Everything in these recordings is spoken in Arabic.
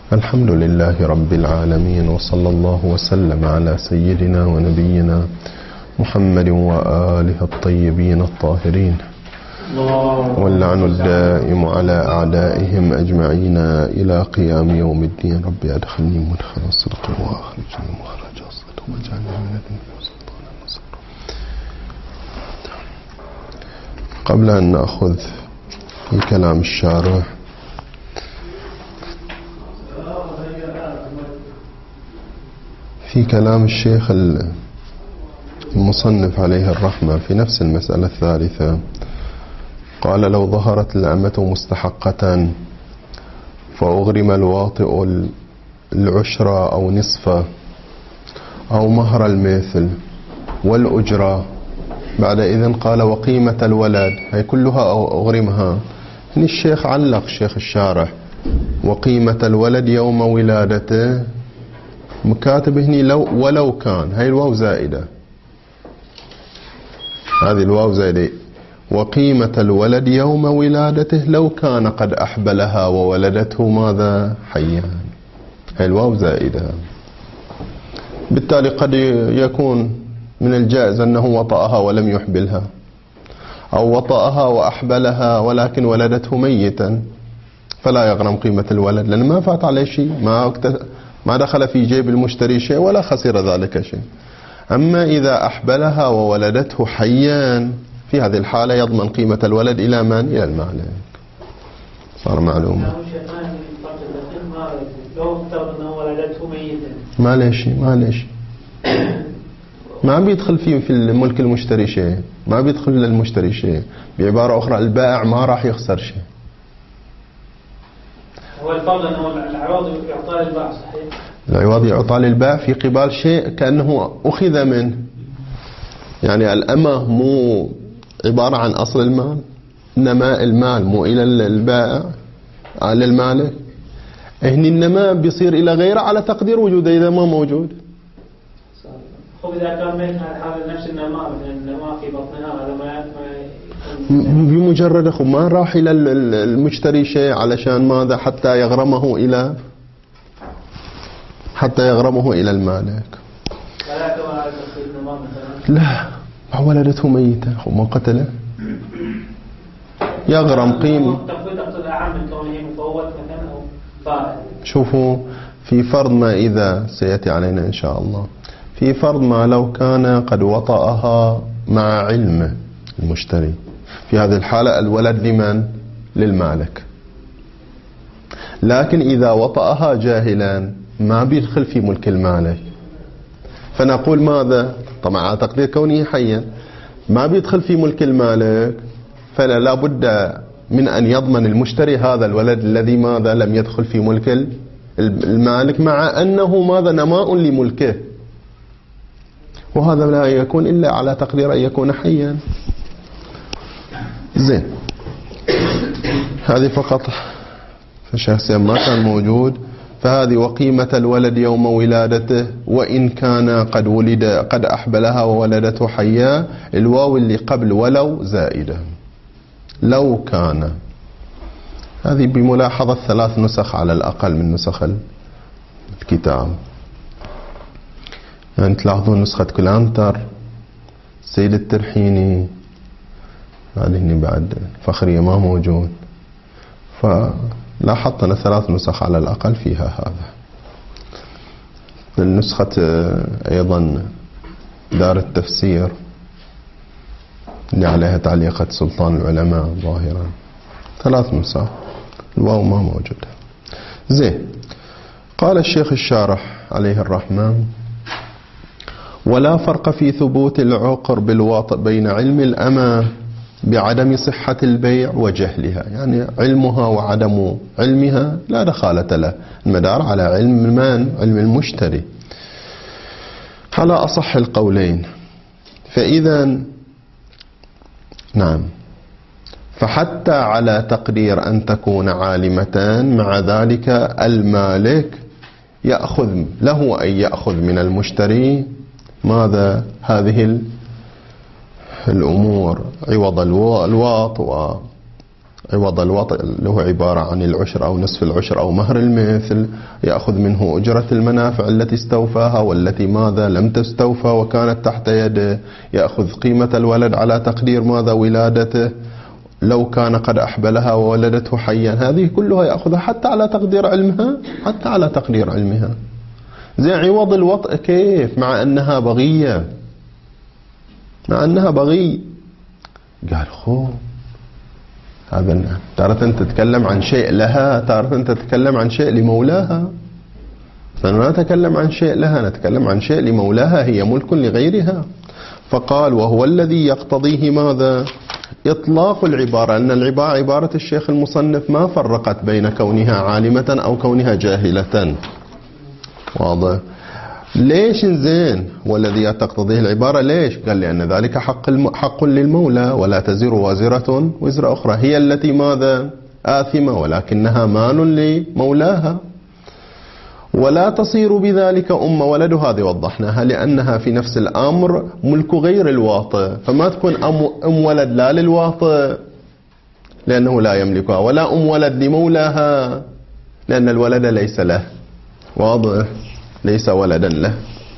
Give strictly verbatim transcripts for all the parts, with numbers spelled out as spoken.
الحمد لله رب العالمين، وصلى الله وسلم على سيدنا ونبينا محمد وآله الطيبين الطاهرين، واللعن الدائم على أعدائهم أجمعين إلى قيام يوم الدين. رب أدخلني مدخل الصدق وأخرجني مخرج الصدق واجعلني من لدنك سلطانا نصيرا. قبل أن نأخذ في كلام الشارع، في كلام الشيخ المصنف عليه الرحمة في نفس المسألة الثالثة، قال: لو ظهرت الأمة مستحقة فأغرم الواطئ العشرة أو نصفه أو مهر المثل والأجرة. بعد إذن قال: وقيمة الولد، هي كلها أغرمها. هنا الشيخ علق، الشيخ الشارح: وقيمة الولد يوم ولادته، مكاتب هني لو ولو كان، هاي الواو زائدة، هذه الواو زائدة. وقيمة الولد يوم ولادته لو كان قد أحبلها وولدته ماذا؟ حيا، هاي الواو زائدة. بالتالي قد يكون من الجائز أنه وطأها ولم يحبلها، أو وطأها وأحبلها ولكن ولدته ميتا، فلا يغرم قيمة الولد، لأن ما فات عليه شيء، ما ما دخل في جيب المشتري شيء ولا خسر ذلك شيء. أما إذا أحبلها وولدته حيا، في هذه الحالة يضمن قيمة الولد إلى من؟ إلى المالك. صار معلومة. ما ليش ما ليش ما بيدخل فيه في الملك المشتري شيء، ما بيدخل للمشتري شيء. بعبارة أخرى البائع ما راح يخسر شيء. هو الفرض أنه العوض يعطى للبائع، صحيح؟ العوض يعطى للبائع في قبال شيء كأنه أخذ منه. يعني الأمة مو عبارة عن أصل المال، إنما المال مو إلى البائع، على المالك. هني النماء بيصير إلى غيره على تقدير وجوده إذا ما موجود. خب إذا كان منها حال نفس النماء، من النماء في بطنها، هذا ما بمجرد أخو ما راح إلى المشتري شيء علشان ماذا؟ حتى يغرمه إلى حتى يغرمه إلى المالك. لا، ما ولدته ميتة وما قتله، يغرم قيمة. شوفوا، في فرض ما إذا سيأتي علينا إن شاء الله، في فرض ما لو كان قد وطأها مع علمه المشتري، في هذه الحالة الولد لمن؟ للمالك. لكن إذا وطأها جاهلا ما بيدخل في ملك المالك، فنقول ماذا؟ طبعا على تقدير كونه حيا ما بيدخل في ملك المالك، فلا بد من أن يضمن المشتري هذا الولد الذي ماذا؟ لم يدخل في ملك المالك، مع أنه ماذا؟ نماء لملكه، وهذا لا يكون إلا على تقدير أن يكون حيا. زين، هذه فقط فشخصيا ما كان موجود. فهذه وقيمة الولد يوم ولادته وإن كان قد ولد قد أحبلها وولدته حيا، الواو اللي قبل ولو زائدة. لو كان، هذه بملاحظة ثلاث نسخ على الأقل من نسخ الكتاب. يعني تلاحظون نسخة كلانتر، سيد الترحيني، هذه بعد فخرية ما موجود، فلاحظت أن ثلاث نسخ على الأقل فيها هذا. النسخة أيضا دار التفسير اللي عليها تعليقة سلطان العلماء ظاهرا، ثلاث نسخ، الواو ما موجودة. زين، قال الشيخ الشارح عليه الرحمة: ولا فرق في ثبوت العقر بالواطئ بين علم الأمة بعدم صحة البيع وجهلها. يعني علمها وعدم علمها لا دخالة له، المدار على علم من؟ علم المشتري على أصح القولين. فإذا نعم، فحتى على تقدير أن تكون عالمتان، مع ذلك المالك يأخذ له أن يأخذ من المشتري ماذا؟ هذه الأمور عوض الواط عوض الوطء اللي هو عبارة عن العشر أو نصف العشر أو مهر المثل، يأخذ منه أجرة المنافع التي استوفاها والتي ماذا لم تستوفى وكانت تحت يده، يأخذ قيمة الولد على تقدير ماذا ولادته لو كان قد أحبلها وولدته حيا، هذه كلها يأخذها حتى على تقدير علمها، حتى على تقدير علمها. زي عوض الوطء كيف مع أنها بغية، مع أنها بغي؟ قال خو هذا تارة أنت تتكلم عن شيء لها، تارة أنت تتكلم عن شيء لمولاها. فلا نتكلم عن شيء لها، نتكلم عن شيء لمولاها، هي ملك لغيرها. فقال وهو الذي يقتضيه ماذا؟ إطلاق العبارة، أن العبارة عبارة الشيخ المصنف ما فرقت بين كونها عالمة أو كونها جاهلة. واضح؟ ليش زين والذي تقتضيه العبارة؟ ليش؟ قال لأن ذلك حق الم... حق للمولى، ولا تزر وازرة وزر أخرى، هي التي ماذا؟ آثمة، ولكنها مال لمولاها، ولا تصير بذلك أم ولد، هذه وضحناها، لأنها في نفس الأمر ملك غير الواطئ، فما تكون أم, أم ولد لا للواطئ لأنه لا يملكها، ولا أم ولد لمولاها لأن الولد ليس له. واضح؟ ليس ولدا له.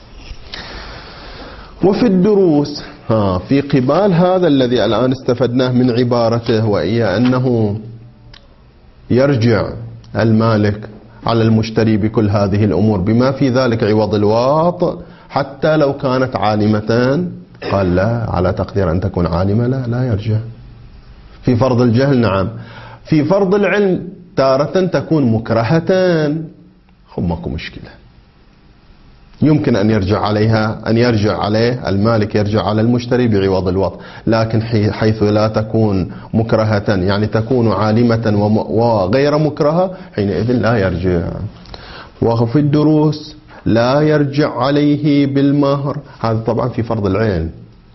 وفي الدروس ها في قبال هذا الذي الآن استفدناه من عبارته، وهي أنه يرجع المالك على المشتري بكل هذه الأمور بما في ذلك عوض الواطئ حتى لو كانت عالمة. قال لا، على تقدير أن تكون عالمة لا لا يرجع. في فرض الجهل نعم، في فرض العلم تارة تكون مكرهة، خب ماكو مشكلة، يمكن أن يرجع عليها، أن يرجع عليه المالك يرجع على المشتري بعوض الوطء، لكن حيث لا تكون مكرهة يعني تكون عالمة وغير مكرهة حينئذ لا يرجع. وفي الدروس لا يرجع عليه بالمهر، هذا طبعا في فرض العين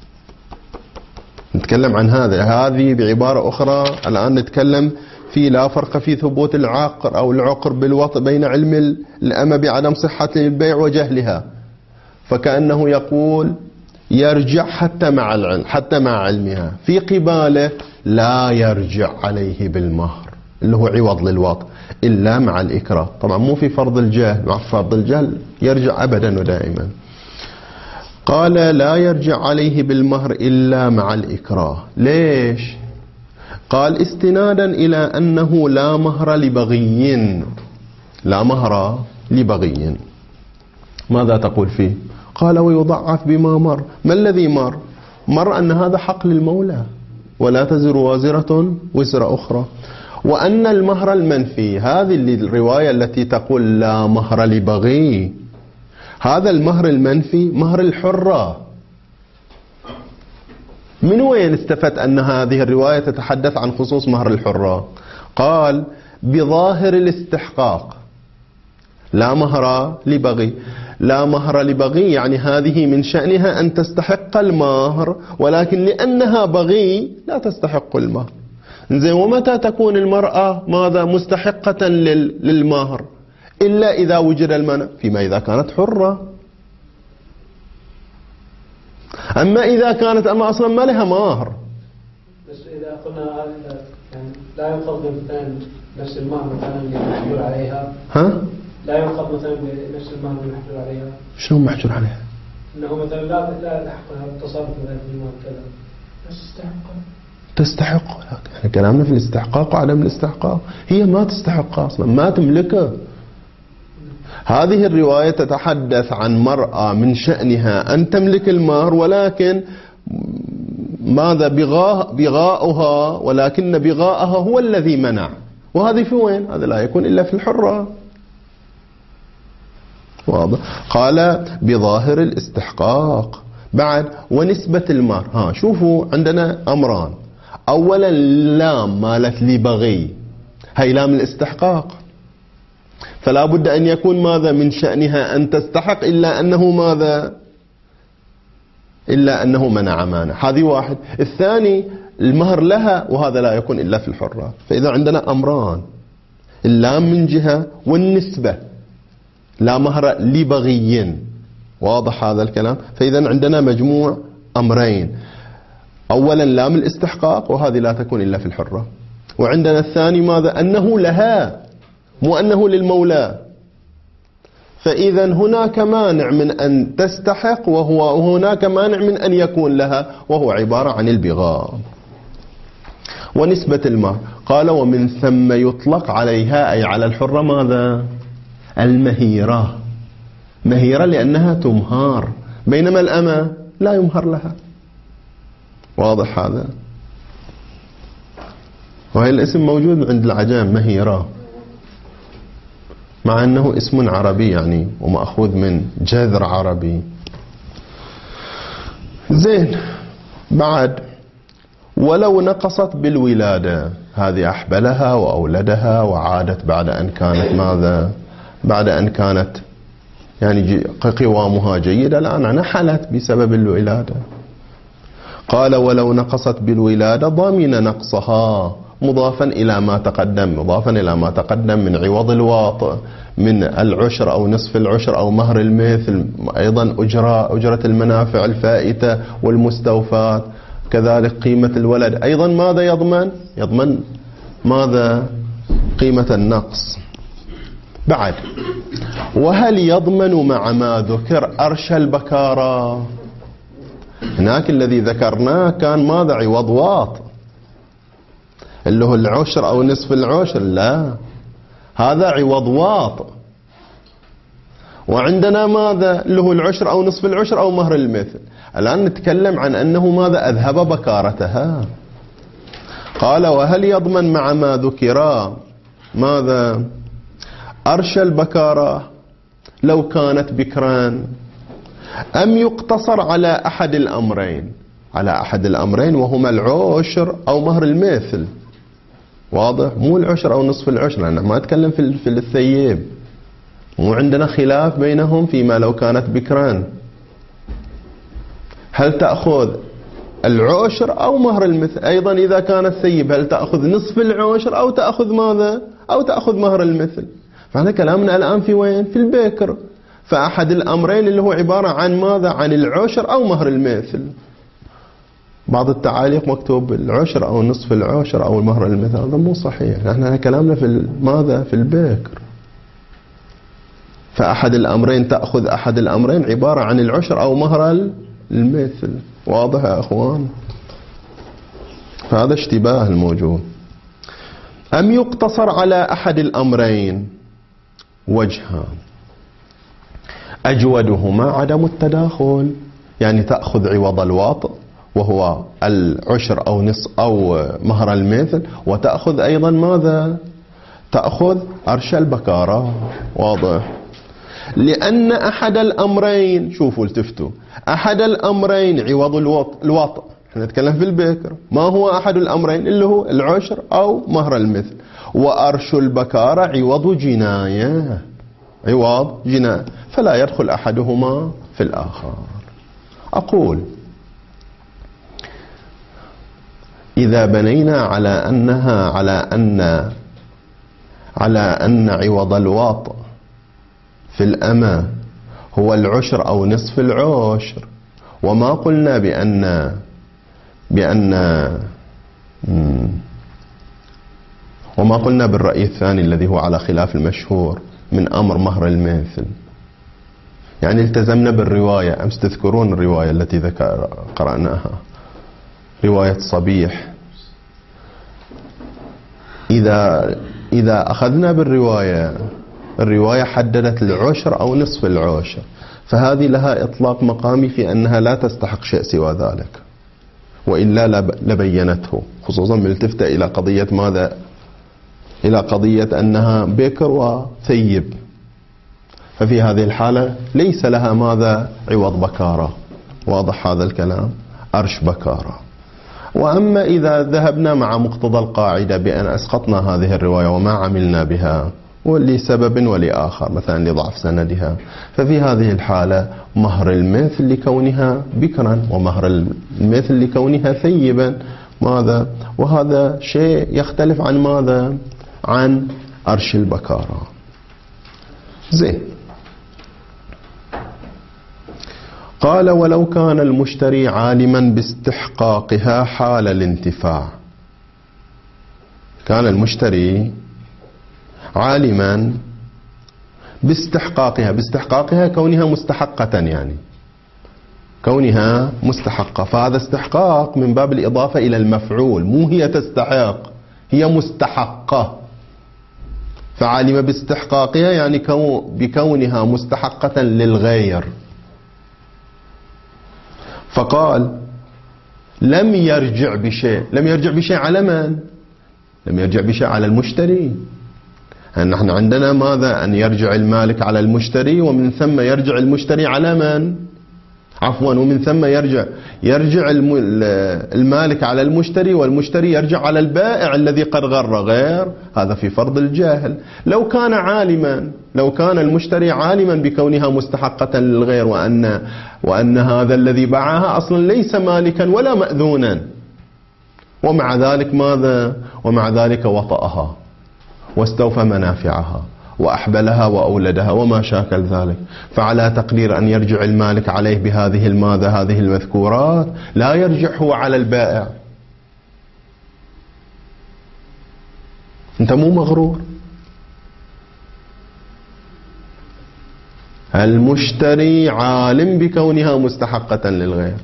نتكلم عن هذا. هذه بعبارة أخرى الآن نتكلم في لا فرق في ثبوت العقر أو العقر بالوطء بين علم الأمة بعدم صحة البيع وجهلها، فكأنه يقول يرجع حتى مع العلم، حتى مع علمها. في قباله لا يرجع عليه بالمهر اللي هو عوض للوطء إلا مع الإكراه، طبعا مو في فرض الجهل، مع فرض الجهل يرجع أبدا ودائما. قال لا يرجع عليه بالمهر إلا مع الإكراه. ليش؟ قال استنادا إلى أنه لا مهر لبغي، لا مهر لبغي. ماذا تقول فيه؟ قال ويضعف بما مر. ما الذي مر؟ مر أن هذا حق للمولى ولا تزر وازرة وزر أخرى، وأن المهر المنفي، هذه الرواية التي تقول لا مهر لبغي، هذا المهر المنفي مهر الحرة. من وين استفدت أن هذه الرواية تتحدث عن خصوص مهر الحرة؟ قال بظاهر الاستحقاق لا مهر لبغي. لا مهر لبغي يعني هذه من شأنها أن تستحق المهر، ولكن لأنها بغي لا تستحق المهر. زين، ومتى تكون المرأة ماذا مستحقة للمهر؟ إلا إذا وجد المنع، فيما إذا كانت حرة. أما إذا كانت أما أصلا ما لها مهر. بس إذا قلنا يعني لا يؤخذ مثلا نفس المهر مثلا اللي محجور عليها، ها؟ لا يؤخذ مثلا بنفس المهر اللي محجور عليها. شنو محجور عليها؟ إنه مثلا لا لا يحقها التصرف مثلا في المال كذا، بس تستحق. تستحق، لكن كلامنا في الاستحقاق وعدم الاستحقاق. هي ما تستحق أصلا، ما تملكه. هذه الرواية تتحدث عن مرأة من شأنها أن تملك المهر، ولكن ماذا بغاء بغاؤها، ولكن بغاءها هو الذي منع. وهذه في وين؟ هذا لا يكون إلا في الحرة. واضح؟ قال بظاهر الاستحقاق. بعد ونسبة المهر، ها شوفوا عندنا أمران. أولا لام مالت لبغي، هي لام الاستحقاق، فلا بد أن يكون ماذا من شأنها أن تستحق إلا أنه ماذا إلا أنه منع مانع. هذه واحد. الثاني المهر لها، وهذا لا يكون إلا في الحرة. فإذا عندنا أمران، اللام من جهة والنسبة، لا مهر لبغي. واضح هذا الكلام؟ فإذا عندنا مجموع أمرين. أولا لام الاستحقاق، وهذه لا تكون إلا في الحرة. وعندنا الثاني ماذا؟ أنه لها مو أنه للمولى. فإذا هناك مانع من أن تستحق وهو هناك مانع من أن يكون لها، وهو عبارة عن البغاء. ونسبة المهر قال ومن ثم يطلق عليها أي على الحرة ماذا؟ المهيرة. مهيرة لأنها تمهار، بينما الأمة لا يمهر لها. واضح هذا؟ وهي الاسم موجود عند العجام مهيرة، مع أنه اسم عربي يعني ومأخوذ من جذر عربي. زين. بعد ولو نقصت بالولادة، هذه أحبلها وأولدها وعادت بعد أن كانت ماذا؟ بعد أن كانت يعني قوامها جيدة، الآن نحلت بسبب الولادة. قال ولو نقصت بالولادة ضمن نقصها، مضافا إلى ما تقدم، مضافا إلى ما تقدم من عوض الواطئ، من العشر أو نصف العشر أو مهر المثل، أيضا أجرة أجرة المنافع الفائتة والمستوفات، كذلك قيمة الولد أيضا ماذا يضمن؟ يضمن ماذا؟ قيمة النقص. بعد وهل يضمن مع ما ذكر أرش البكارة؟ هناك الذي ذكرناه كان ماذا؟ عوض واط اللي هو العشر أو نصف العشر، لا هذا عوض واط. وعندنا ماذا؟ اللي هو العشر أو نصف العشر أو مهر المثل. الآن نتكلم عن أنه ماذا؟ أذهب بكارتها. قال وهل يضمن مع ما ذكر ماذا؟ أرش البكارة لو كانت بكران، أم يقتصر على أحد الأمرين؟ على أحد الأمرين وهما العشر أو مهر المثل. واضح؟ مو العشر أو نصف العشر، أنا ما أتكلم في في الثيب، مو عندنا خلاف بينهم فيما لو كانت بكران، هل تأخذ العشر أو مهر المثل؟ أيضا إذا كانت ثيب هل تأخذ نصف العشر أو تأخذ ماذا؟ أو تأخذ مهر المثل؟ فهذا كلامنا الآن في وين؟ في البكر. فأحد الأمرين اللي هو عبارة عن ماذا؟ عن العشر أو مهر المثل. بعض التعاليق مكتوب العشر أو نصف العشر أو المهر المثل، هذا مو صحيح. نحن كلامنا في ماذا؟ في البكر. فأحد الأمرين تأخذ أحد الأمرين عبارة عن العشر أو مهر المثل. واضح يا أخوان؟ فهذا اشتباه الموجود. أم يقتصر على أحد الأمرين؟ وجهان، أجودهما عدم التداخل، يعني تأخذ عوض الواطئ وهو العشر أو نصف أو مهر المثل، وتأخذ أيضا ماذا؟ تأخذ أرش البكارة. واضح؟ لأن أحد الأمرين، شوفوا التفتوا، أحد الأمرين عوض الواطئ، احنا نتكلم في البكر، ما هو أحد الأمرين؟ اللي هو العشر أو مهر المثل. وأرش البكارة عوض جناية، عوض جناية، فلا يدخل أحدهما في الآخر. أقول إذا بنينا على أنها على أن على أن عوض الواطئ في الأمة هو العشر أو نصف العشر، وما قلنا بأن بأن وما قلنا بالرأي الثاني الذي هو على خلاف المشهور من أمر مهر المثل، يعني التزمنا بالرواية. أمس تذكرون الرواية التي ذكر قرأناها، رواية صبيح. إذا إذا أخذنا بالرواية، الرواية حددت العشر أو نصف العشر، فهذه لها إطلاق مقامي في أنها لا تستحق شيء سوى ذلك، وإلا لبينته، خصوصا بالتفتة إلى قضية ماذا؟ إلى قضية أنها بكر وثيب، ففي هذه الحالة ليس لها ماذا؟ عوض بكارة. واضح هذا الكلام؟ أرش بكارة. وأما إذا ذهبنا مع مقتضى القاعدة بأن أسقطنا هذه الرواية وما عملنا بها ولسبب ولآخر، مثلا لضعف سندها، ففي هذه الحالة مهر المثل لكونها بكرا ومهر المثل لكونها ثيبا، ماذا؟ وهذا شيء يختلف عن ماذا؟ عن أرش البكارة. زين. قال ولو كان المشتري عالما باستحقاقها حال الانتفاع، كان المشتري عالما باستحقاقها، باستحقاقها كونها مستحقة، يعني كونها مستحقة، فهذا استحقاق من باب الإضافة إلى المفعول، مو هي تستحق، هي مستحقة، فعالم باستحقاقها يعني بكونها مستحقة للغير. فقال لم يرجع بشيء. لم يرجع بشيء على من؟ لم يرجع بشيء على المشتري. نحن عندنا ماذا؟ أن يرجع المالك على المشتري، ومن ثم يرجع المشتري على من؟ عفوا ومن ثم يرجع يرجع المالك على المشتري، والمشتري يرجع على البائع الذي قد غر غير. هذا في فرض الجاهل. لو كان عالما، لو كان المشتري عالما بكونها مستحقة للغير، وأن وأن هذا الذي باعها أصلا ليس مالكا ولا مأذونا، ومع ذلك ماذا؟ ومع ذلك وطأها واستوفى منافعها وأحبلها وأولدها وما شاكل ذلك، فعلى تقدير أن يرجع المالك عليه بهذه الماذا؟ هذه المذكورات، لا يرجع هو على البائع. أنت مو مغرور. المشتري عالم بكونها مستحقة للغير،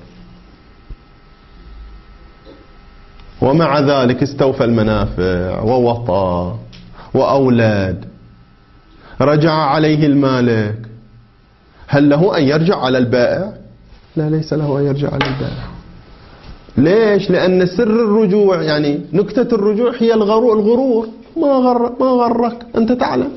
ومع ذلك استوفى المنافع ووطى وأولاد، رجع عليه المالك، هل له أن يرجع على البائع؟ لا، ليس له أن يرجع على البائع. ليش؟ لأن سر الرجوع، يعني نكتة الرجوع هي الغرور. الغرور ما غر ما غرك، أنت تعلم.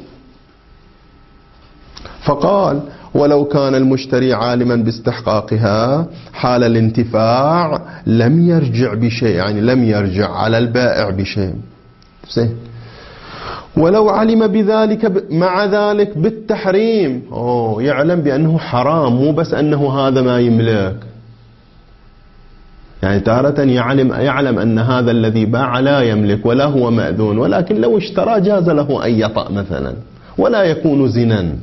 فقال ولو كان المشتري عالما باستحقاقها حال الانتفاع لم يرجع بشيء، يعني لم يرجع على البائع بشيء. زين. ولو علم بذلك مع ذلك بالتحريم، أوه يعلم بأنه حرام، مو بس أنه هذا ما يملك، يعني تارة يعلم يعلم أن هذا الذي باع لا يملك ولا هو مأذون، ولكن لو اشترى جاز له أن يطأ مثلا ولا يكون زنا.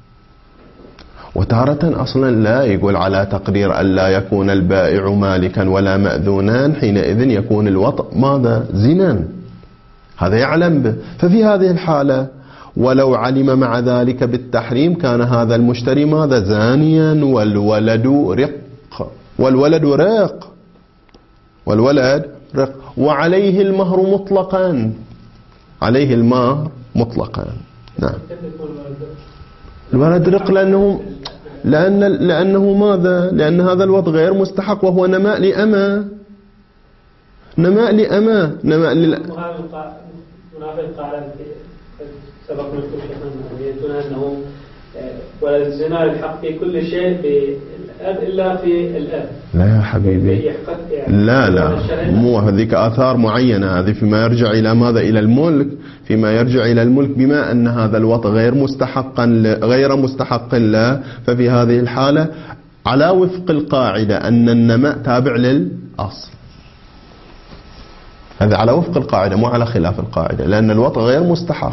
وتارة أصلا لا يقول على تقدير أن لا يكون البائع مالكا ولا مأذونا، حينئذ يكون الوطأ ماذا؟ زنا. هذا يعلم به. ففي هذه الحالة ولو علم مع ذلك بالتحريم كان هذا المشتري ماذا؟ زانيا، والولد رق، والولد رق، والولد رق، وعليه المهر مطلقا، عليه المهر مطلقا. نعم. الولد رق لأنه لأن لأنه ماذا؟ لأن هذا الوضع غير مستحق، وهو نماء لأما، نماء لأما، نماء لل منافق قاعدة سبق نذكر شيخنا أنه ولد الزنا الحق في كل شيء في الأب إلا في الأب. لا يا حبيبي، لا لا، مو هذيك آثار معينة، هذه فيما يرجع إلى ماذا؟ إلى الملك، فيما يرجع إلى الملك، بما أن هذا الوطء غير مستحقا غير مستحق له، ففي هذه الحالة على وفق القاعدة أن النماء تابع للأصل. هذا على وفق القاعدة مو على خلاف القاعدة، لأن الوطء غير مستحق.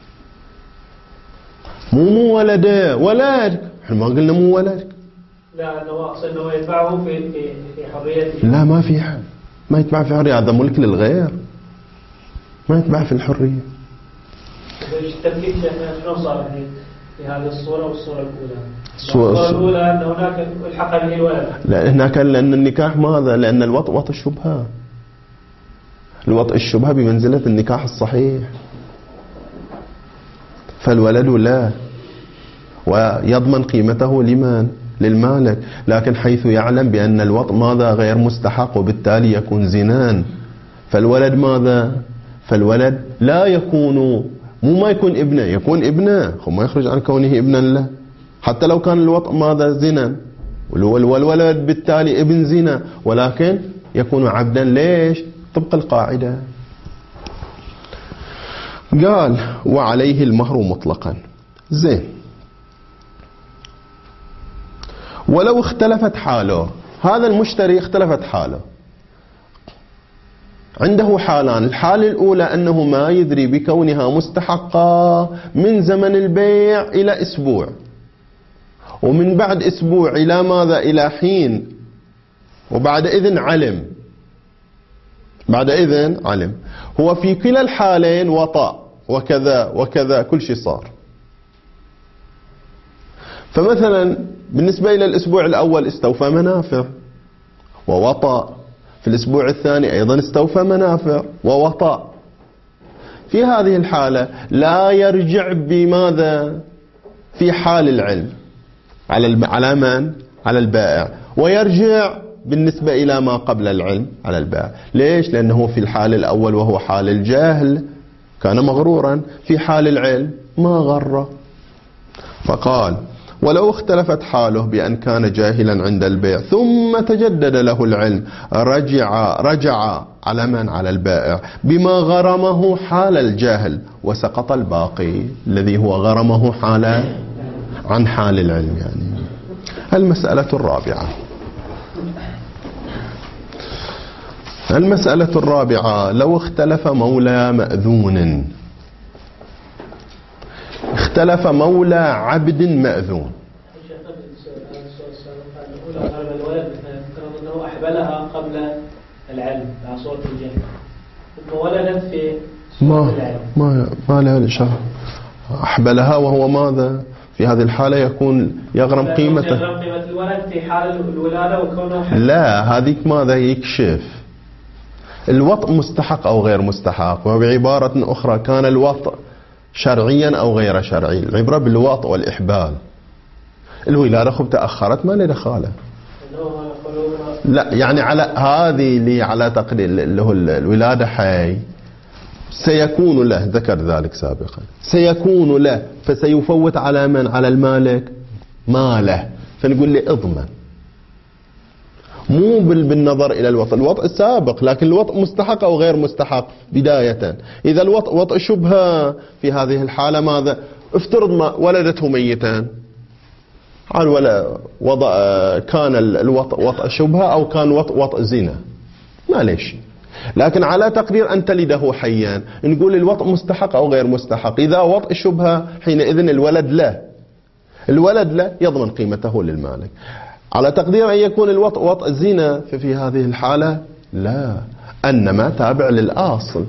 مو مو ولده، ولدك، احنا ما قلنا مو ولدك. لا، أنه أقصد أنه يدفعه في في في حريته. لا، ما في حال، ما يتبع في حرية، هذا ملك للغير، ما يتبع في الحرية. التفكيك شلون صار في هذه الصورة والصورة الأولى؟ الصورة الأولى أن هناك الحق به الولد. لا، هناك لأن النكاح ماذا؟ لأن الوطء وطء الشبهة، الوطء الشبهة بمنزلة النكاح الصحيح، فالولد لا، ويضمن قيمته لمن؟ للمالك، لكن حيث يعلم بأن الوطء ماذا؟ غير مستحق، وبالتالي يكون زنان، فالولد ماذا؟ فالولد لا يكون، مو ما يكون ابنه، يكون ابنه، ما يخرج عن كونه ابنا له، حتى لو كان الوطء ماذا؟ زنا، والولد بالتالي ابن زنا، ولكن يكون عبدا. ليش؟ طبق القاعدة. قال وعليه المهر مطلقا. زين. ولو اختلفت حاله، هذا المشتري اختلفت حاله، عنده حالان، الحالة الأولى أنه ما يدري بكونها مستحقة من زمن البيع إلى أسبوع، ومن بعد أسبوع إلى ماذا؟ إلى حين، وبعد إذن علم، بعد إذن علم. هو في كلا الحالين وطأ وكذا وكذا كل شيء صار. فمثلا بالنسبة إلى الأسبوع الأول استوفى منافع ووطأ، في الأسبوع الثاني أيضا استوفى منافع ووطأ. في هذه الحالة لا يرجع بماذا في حال العلم على على من؟ على البائع، ويرجع بالنسبة إلى ما قبل العلم على البائع. ليش؟ لأنه في الحال الأول وهو حال الجهل كان مغرورا، في حال العلم ما غر. فقال ولو اختلفت حاله بأن كان جاهلا عند البيع ثم تجدد له العلم رجع رجع على من؟ على البائع بما غرمه حال الجهل، وسقط الباقي الذي هو غرمه حال عن حال العلم. يعني المسألة الرابعة المسألة الرابعة لو اختلف مولى مأذون اختلف مولى عبد مأذون. الولد أنه أحبلها قبل العلم على صورة الجهل، ثم ولدت في صورة العلم. ما ما لها الإشارة. أحبلها وهو ماذا؟ في هذه الحالة يكون يغرم قيمته. يغرم قيمة الولد في حال الولادة وكونه حبل. لا، هذيك ماذا يكشف الوطء مستحق أو غير مستحق. وبعبارة أخرى كان الوطء شرعيا أو غير شرعي. العبرة بالوطء والإحبال. الولادة خب تأخرت ما له دخاله. لا يعني على هذه اللي على تقدير اللي هو الولادة حي سيكون له، ذكر ذلك سابقا، سيكون له، فسيفوت على من؟ على المالك ماله. فنقول له اضمن، مو بالنظر إلى الوطء. الوطء سابق، لكن الوطء مستحق أو غير مستحق بداية. إذا الوطء وطء شبهة في هذه الحالة ماذا؟ افترض ما ولدته ميتان، قال ولا وضع كان الوطء وطء شبهة أو كان وطء وطء زنا ما ليش. لكن على تقدير أن تلده حيا نقول الوطء مستحق أو غير مستحق. إذا وطء شبهة حينئذ الولد له الولد له يضمن قيمته للمالك. على تقدير أن يكون الوطء وطء زنا، ففي هذه الحالة لا، أنما تابع للأصل.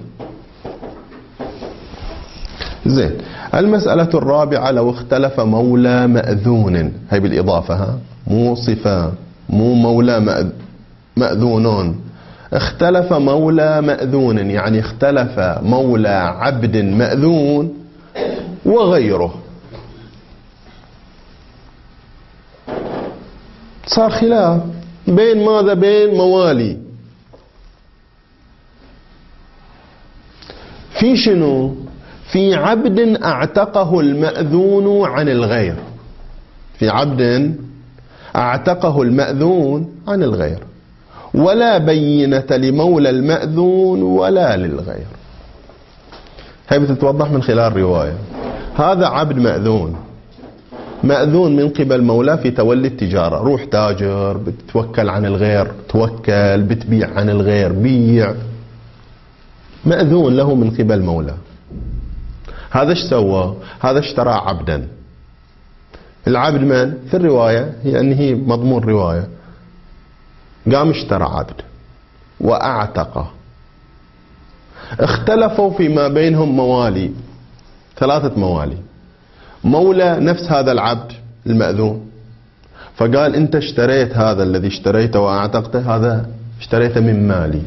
زين. المسألة الرابعة لو اختلف مولى مأذون، هي بالإضافة ها، مو صفة، مو مولى مأذونون. اختلف مولى مأذون يعني اختلف مولى عبد مأذون وغيره، صار خلاف بين ماذا؟ بين موالي. في شنو؟ في عبد اعتقه المأذون عن الغير، في عبد اعتقه المأذون عن الغير، ولا بينة لمولى المأذون ولا للغير. هي بتتوضح من خلال رواية. هذا عبد مأذون مأذون من قبل مولاه في تولي التجارة، روح تاجر، بتتوكل عن الغير توكل، بتبيع عن الغير بيع، مأذون له من قبل مولاه. هذا ايش سوى؟ هذا اشترى عبدا. العبد من؟ في الرواية يعني هي مضمون رواية، قام اشترى عبد وأعتقه. اختلفوا فيما بينهم موالي، ثلاثة موالي. مولى نفس هذا العبد المأذون، فقال انت اشتريت هذا الذي اشتريته واعتقته، هذا اشتريته من مالي.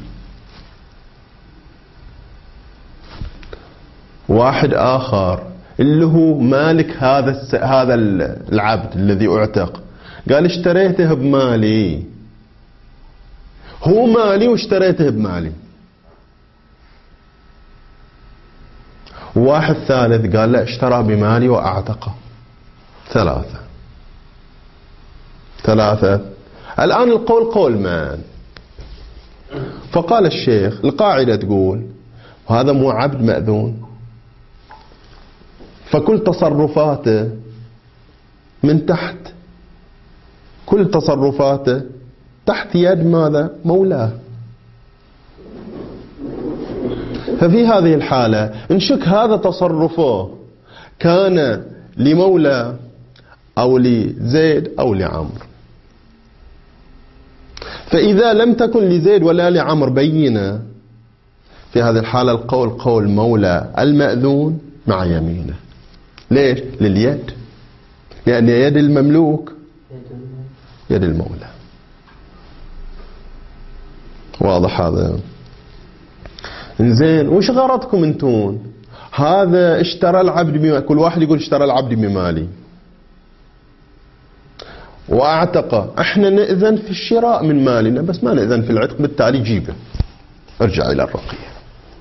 واحد آخر اللي هو مالك هذا هذا العبد الذي اعتق، قال اشتريته بمالي، هو مالي واشتريته بمالي. واحد ثالث قال لا، اشترى بمالي واعتقه. ثلاثة ثلاثة الآن القول قول من؟ فقال الشيخ القاعدة تقول وهذا مو عبد مأذون، فكل تصرفاته من تحت، كل تصرفاته تحت يد ماذا؟ مولاه. ففي هذه الحالة نشك هذا تصرفه كان لمولى أو لزيد أو لعمر. فإذا لم تكن لزيد ولا لعمر بينة، في هذه الحالة القول قول مولى المأذون مع يمينه. ليش؟ لليد، لأن يد المملوك يد المولى. واضح هذا؟ انزين، وش غرضكم انتون؟ هذا اشترى العبد بمالي، كل واحد يقول اشترى العبد بمالي واعتقه، احنا نأذن في الشراء من مالنا بس ما نأذن في العتق، بالتالي جيبه ارجع الى الرقية.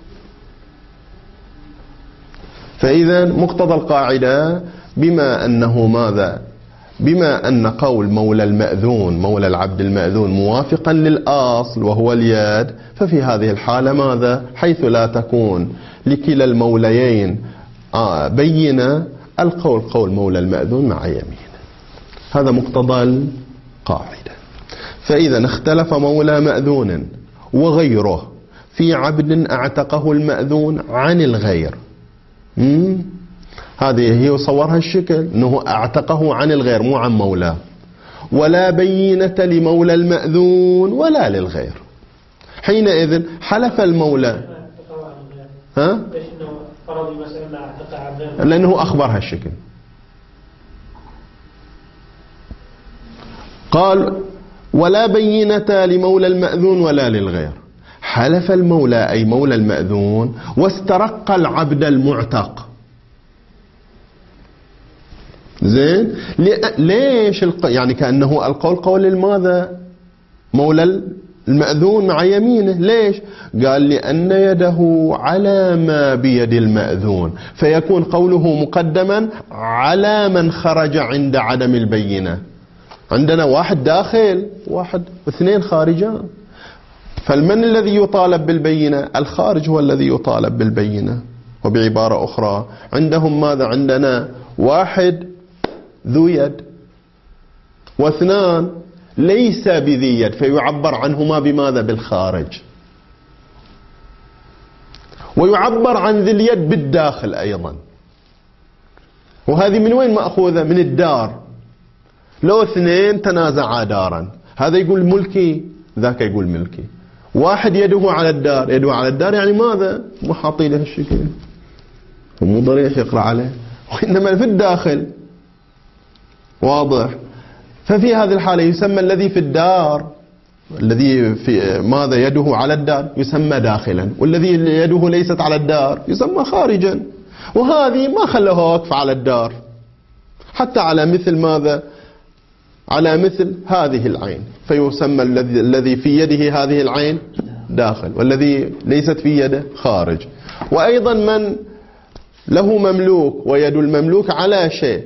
فإذا مقتضى القاعدة بما أنه ماذا؟ بما أن قول مولى المأذون مولى العبد المأذون موافقا للأصل وهو اليد، ففي هذه الحالة ماذا؟ حيث لا تكون لكلا الموليين بينة، القول قول مولى المأذون مع يمينه. هذا مقتضى القاعدة. فإذا اختلف مولى مأذون وغيره في عبد اعتقه المأذون عن الغير، مم؟ هذه هي صورها الشكل أنه اعتقه عن الغير مو عن مولاه، ولا بينة لمولى المأذون ولا للغير، حينئذ حلف المولى. ها؟ لأنه أخبرها الشكل. قال ولا بينة لمولى المأذون ولا للغير، حلف المولى أي مولى المأذون واسترق العبد المعتق. زين، ليش الق... يعني كأنه القول قول الماذا؟ مولى المأذون مع يمينه. ليش؟ قال لأن يده على ما بيد المأذون، فيكون قوله مقدما على من خرج عند عدم البينة. عندنا واحد داخل واحد اثنين خارجان، فالمن الذي يطالب بالبينة؟ الخارج هو الذي يطالب بالبينة. وبعبارة أخرى عندهم ماذا؟ عندنا واحد ذو يد واثنان ليس بذي يد، فيعبر عنهما بماذا؟ بالخارج. ويعبر عن ذي اليد بالداخل أيضا. وهذه من وين مأخوذة؟ من الدار. لو اثنين تنازعا دارا، هذا يقول ملكي ذاك يقول ملكي، واحد يده على الدار، يده على الدار يعني ماذا؟ مو حاطي له الشكل ومو ضريح يقرأ عليه، وإنما في الداخل. واضح؟ ففي هذه الحالة يسمى الذي في الدار، الذي في ماذا يده على الدار يسمى داخلا، والذي يده ليست على الدار يسمى خارجا. وهذه ما خلوها واقفة على الدار، حتى على مثل ماذا؟ على مثل هذه العين، فيسمى الذي الذي في يده هذه العين داخل، والذي ليست في يده خارج. وأيضا من له مملوك ويد المملوك على شيء،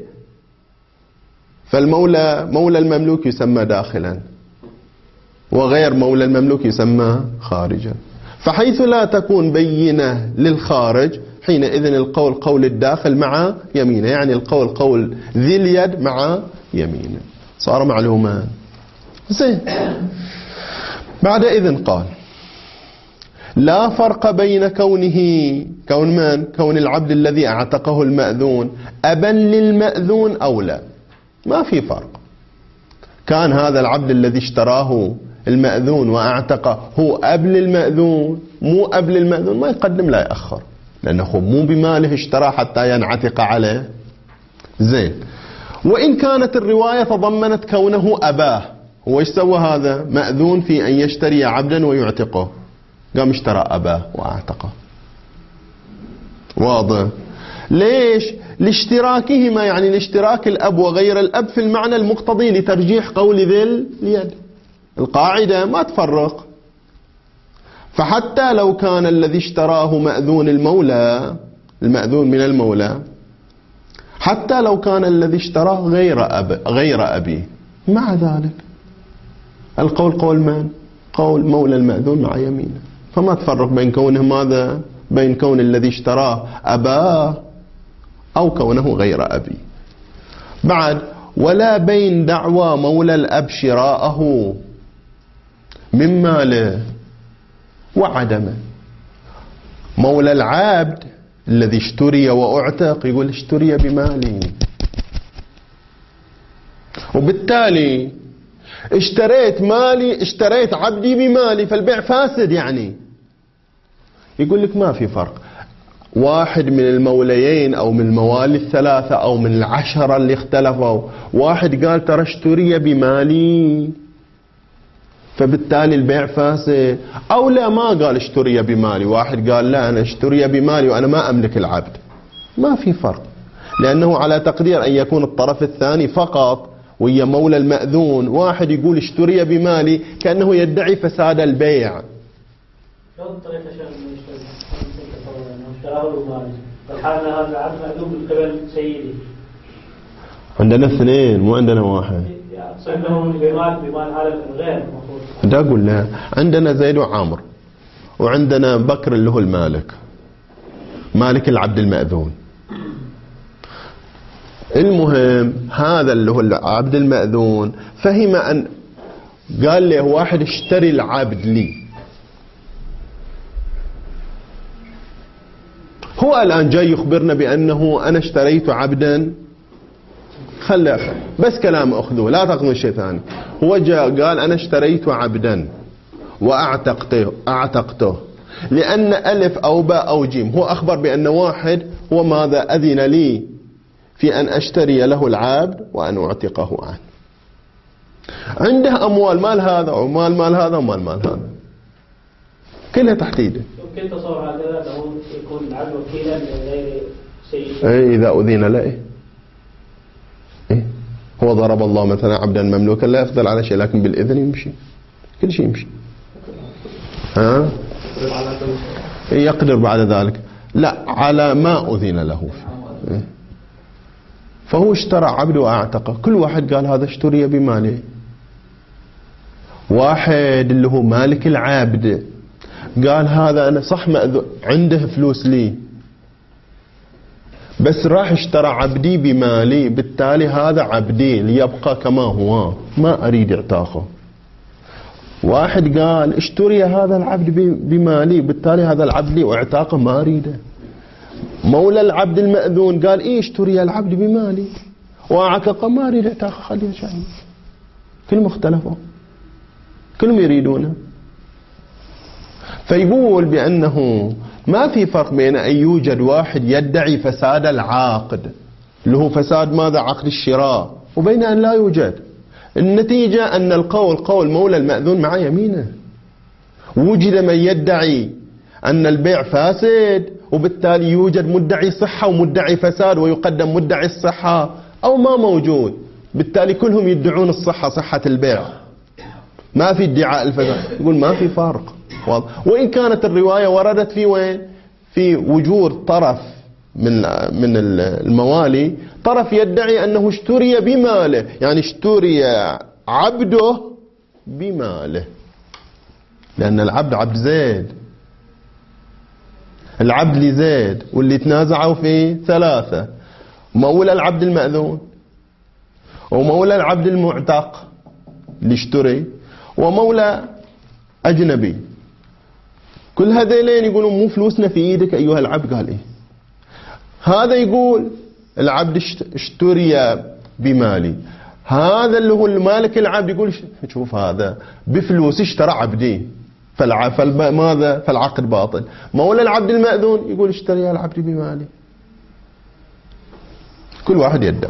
فالمولى مولى المملوك يسمى داخلا، وغير مولى المملوك يسمى خارجا. فحيث لا تكون بينة للخارج، حينئذ القول قول الداخل مع يمينه، يعني القول قول ذي اليد مع يمينه. صار معلوما. زين. بعد إذن قال لا فرق بين كونه كون من؟ كون العبد الذي اعتقه المأذون أبا للمأذون أو لا، ما في فرق. كان هذا العبد الذي اشتراه المأذون واعتقه هو أب للمأذون مو أب للمأذون، ما يقدم لا يأخر، لأنه مو بماله اشتراه حتى ينعتق عليه. زين. وإن كانت الرواية تضمنت كونه أباه، هو ايش سوى هذا؟ مأذون في أن يشتري عبدا ويعتقه، قام اشترى أباه واعتقه. واضح؟ ليش؟ لاشتراكهما، يعني لاشتراك الأب وغير الأب في المعنى المقتضي لترجيح قول ذي اليد. القاعدة ما تفرق. فحتى لو كان الذي اشتراه مأذون المولى، المأذون من المولى، حتى لو كان الذي اشتراه غير أب غير أبيه، مع ذلك القول قول من؟ قول مولى المأذون مع يمينه. فما تفرق بين كونه ماذا؟ بين كون الذي اشتراه أباه أو كونه غير أبي. بعد ولا بين دعوى مولى الأب شراءه من ماله وعدمه. مولى العبد الذي اشتري وأعتق يقول اشتري بمالي، وبالتالي اشتريت مالي اشتريت عبدي بمالي، فالبيع فاسد. يعني يقول لك ما في فرق، واحد من الموليين أو من الموالي الثلاثة أو من العشرة اللي اختلفوا، واحد قال ترى اشتري بمالي فبالتالي البيع فاسد، أو لا ما قال اشتري بمالي، واحد قال لا أنا اشتري بمالي وأنا ما أملك العبد، ما في فرق، لأنه على تقدير أن يكون الطرف الثاني فقط وهي مولى المأذون، واحد يقول اشتري بمالي كأنه يدعي فساد البيع. شو الطريقة عشان يشتري؟ اشتراه بمالي، فالحال هذا العبد مأذون من قبل سيدي. عندنا اثنين مو عندنا واحد. عندهم بمال بمال هذا غير المفروض. ده أقول لا، عندنا زيد وعامر، وعندنا بكر اللي هو المالك، مالك العبد المأذون. المهم هذا اللي هو العبد المأذون فهم أن قال له واحد اشتري العبد لي، هو الآن جاي يخبرنا بأنه أنا اشتريت عبدا، خلى بس كلام أخذوه لا تأخذوا شيء ثاني. هو جاء قال أنا اشتريت عبدا وأعتقته أعتقته لأن ألف أو باء أو جيم، هو أخبر بأن واحد هو ماذا أذن لي في أن أشتري له العبد وأن أعتقه عنه. عنده أموال، مال هذا ومال مال هذا ومال مال هذا كلها تحت يده. يمكن تصور هكذا أنه يكون العبد وكيلا لغير سيد. أي إذا أذن له إيه؟ إيه؟ هو ضرب الله مثلا عبدا مملوكا لا يفضل على شيء، لكن بالإذن يمشي كل شيء يمشي. ها؟ يقدر بعد ذلك لا على ما أذن له فيه. إيه؟ فهو اشترى عبد وأعتقه، كل واحد قال هذا اشتري بماله. واحد اللي هو مالك العبد قال هذا أنا صح مأذون عنده فلوس لي بس راح اشترى عبدي بمالي، بالتالي هذا عبدي ليبقى كما هو ما أريد اعتاقه. واحد قال اشتري هذا العبد بمالي، بالتالي هذا العبد لي واعتاقه ما أريده. مولى العبد المأذون قال إيه اشتري العبد بمالي واعتقه ما أريد اعتاقه خليه شيء. كلهم اختلفوا كلهم يريدونه. فيقول بأنه ما في فرق بين أن يوجد واحد يدعي فساد العقد اللي هو فساد ماذا عقد الشراء، وبين أن لا يوجد. النتيجة أن القول قول مولى المأذون مع يمينه. وجد من يدعي أن البيع فاسد وبالتالي يوجد مدعي صحة ومدعي فساد ويقدم مدعي الصحة، أو ما موجود بالتالي كلهم يدعون الصحة صحة البيع، ما في ادعاء الفساد. يقول ما في فرق واضح. وإن كانت الرواية وردت في وين؟ في وجود طرف من من الموالي، طرف يدعي أنه اشتري بماله، يعني اشتري عبده بماله، لأن العبد عبد زيد، العبد لزيد، واللي تنازعوا فيه ثلاثة: مولى العبد المأذون ومولى العبد المعتق اللي اشتري ومولى أجنبي. كل هذيلين يقولون مو فلوسنا في ايدك ايها العبد. قال ايه؟ هذا يقول العبد اشتري بمالي، هذا اللي هو المالك العبد يقول شوف هذا بفلوس اشترى عبدي فماذا فالعقد باطل. مولى العبد المأذون يقول اشتري العبد بمالي. كل واحد يدعي.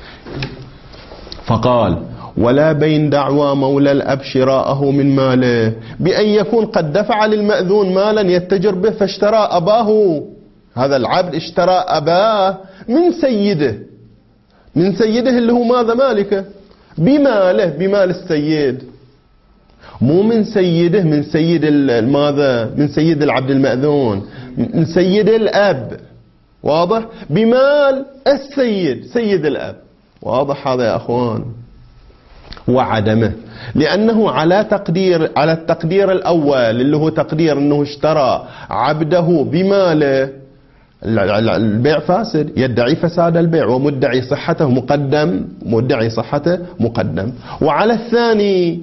فقال ولا بين دعوى مولى الأب شراءه من ماله بأن يكون قد دفع للمأذون مالا يتجر به فاشترى أباه. هذا العبد اشترى أباه من سيده، من سيده اللي هو ماذا مالكه، بماله، بمال السيد، مو من سيده من سيد ماذا من سيد العبد المأذون، من سيد الأب. واضح؟ بمال السيد سيد الأب. واضح هذا يا أخوان؟ وعدمه لأنه على تقدير على التقدير الأول اللي هو تقدير أنه اشترى عبده بماله، البيع فاسد، يدعي فساد البيع ومدعي صحته مقدم، مدعي صحته مقدم. وعلى الثاني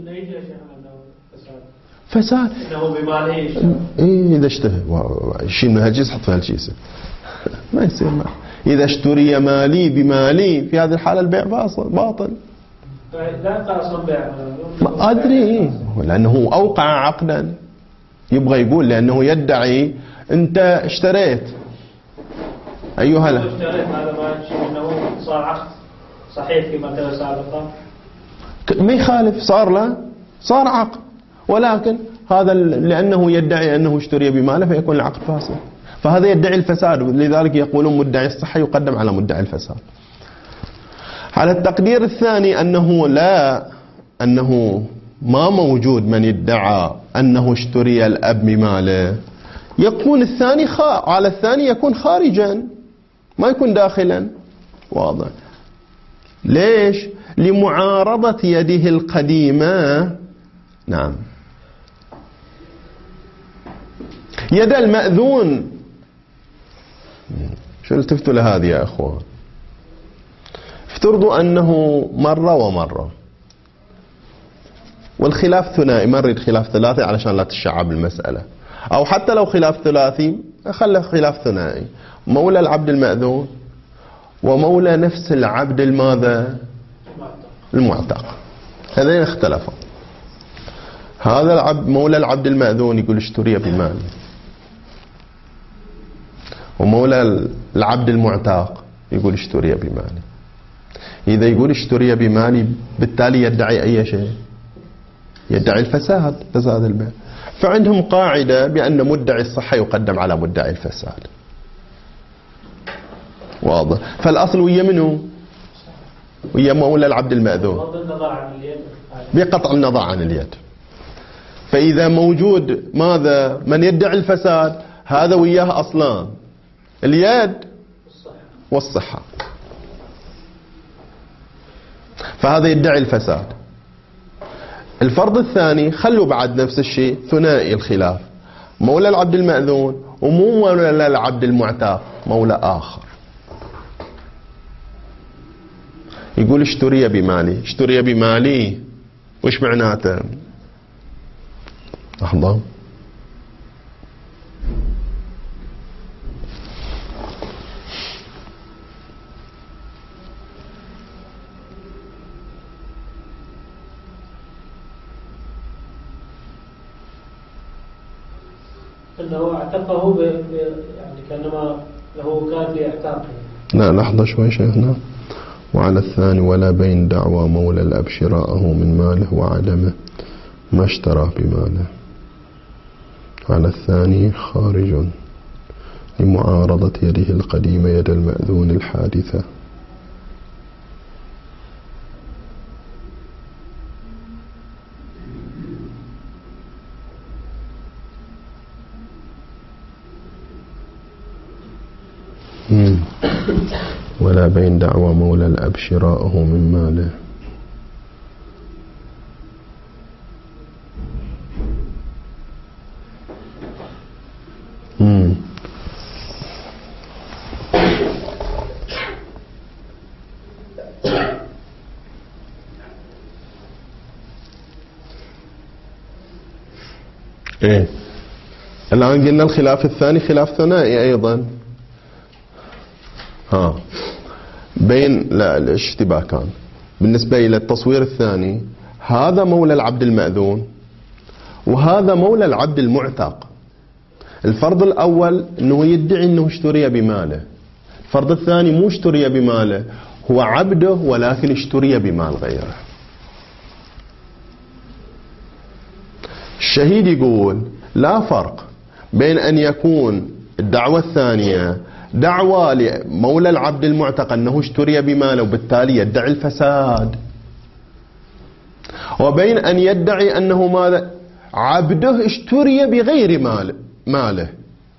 فساد انه بماله ايه اذا اشتهى شيء من هالجيس حط في هالكيسه ما يصير. ما اذا اشتري مالي بمالي في هذه الحاله البيع باطل. لا قاصد بيع ما ادري لانه اوقع عقدا، يبغى يقول لانه يدعي أنت اشتريت أيها لا اشتريت، هذا ما يشير أنه صار عقد صحيح كما كان سابقا؟ ما يخالف، صار له صار عقد، ولكن هذا لأنه يدعي أنه اشتري بماله فيكون العقد فاسد، فهذا يدعي الفساد، لذلك يقولون مدعي الصحة يقدم على مدعي الفساد. على التقدير الثاني أنه لا أنه ما موجود من يدعى أنه اشتري الأب بماله، يكون الثاني خا... على الثاني يكون خارجا ما يكون داخلا. واضح؟ ليش؟ لمعارضة يده القديمة. نعم. يد المأذون، شو التفتوا لهذه يا أخوان؟ افترضوا أنه مرة ومرة، والخلاف ثنائي، مرد خلاف ثلاثي علشان لا تشعب المسألة، أو حتى لو خلاف ثلاثي خله خلاف ثنائي، مولى العبد المأذون ومولى نفس العبد الماذا؟ المعتق. هذين اختلفوا. هذا العبد مولى العبد المأذون يقول اشتري بمال، ومولى العبد المعتق يقول اشتري بمالي. إذا يقول اشتري بمالي بالتالي يدعي أي شيء، يدعي الفساد، فساد البيع. فعندهم قاعدة بأن مدعي الصحة يقدم على مدعي الفساد. واضح؟ فالأصل ويا منه؟ ويا مولى العبد المأذون بقطع النظر عن اليد. فإذا موجود ماذا؟ من يدعي الفساد، هذا وياه أصلان، اليد والصحة، فهذا يدعي الفساد. الفرض الثاني خلوا بعد نفس الشيء ثنائي الخلاف، مولى العبد المأذون ومو مولى العبد المعتق، مولى آخر يقول اشتري بمالي. اشتري بمالي وش معناته؟ لحظة، أنه اعتقه ب... ب... يعني كأنما له كان لإعتاقه. لا لحظة شوي شيخنا. وعلى الثاني ولا بين دعوى مولى الأب شراءه من ماله وعدمه ما اشترى بماله. على الثاني خارج لمعارضة يده القديمة يد المأذون الحادثة. مم. ولا بين دعوى مولى الأب شراءه من ماله. مم. ايه الآن قلنا الخلاف الثاني خلاف ثنائي أيضا. ها بين لا الاشتباه كان بالنسبة إلى التصوير الثاني، هذا مولى العبد المأذون وهذا مولى العبد المعتق. الفرض الأول أنه يدعي أنه اشتري بماله، الفرض الثاني مو اشتري بماله، هو عبده ولكن اشتري بمال غيره. الشهيد يقول لا فرق بين أن يكون الدعوة الثانية دعوى لمولى العبد المعتق أنه اشتري بماله وبالتالي يدعي الفساد، وبين أن يدعي أنه ماذا؟ عبده اشتري بغير مال ماله.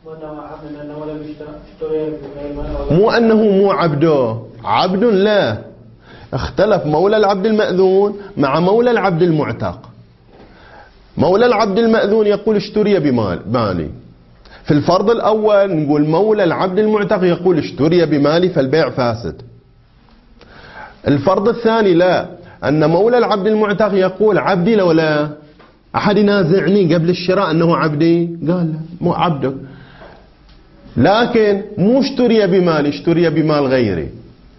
مو أنه مو عبده، عبد لا، اختلف مولى العبد المأذون مع مولى العبد المعتق. مولى العبد المأذون يقول اشتري بمالي، في الفرض الأول نقول مولى العبد المعتق يقول اشتري بمالي فالبيع فاسد. الفرض الثاني لا، أن مولى العبد المعتق يقول عبدي لو لا أحد ينازعني قبل الشراء أنه عبدي، قال لا مو عبدك، لكن مو اشتري بمالي، اشتري بمال غيري،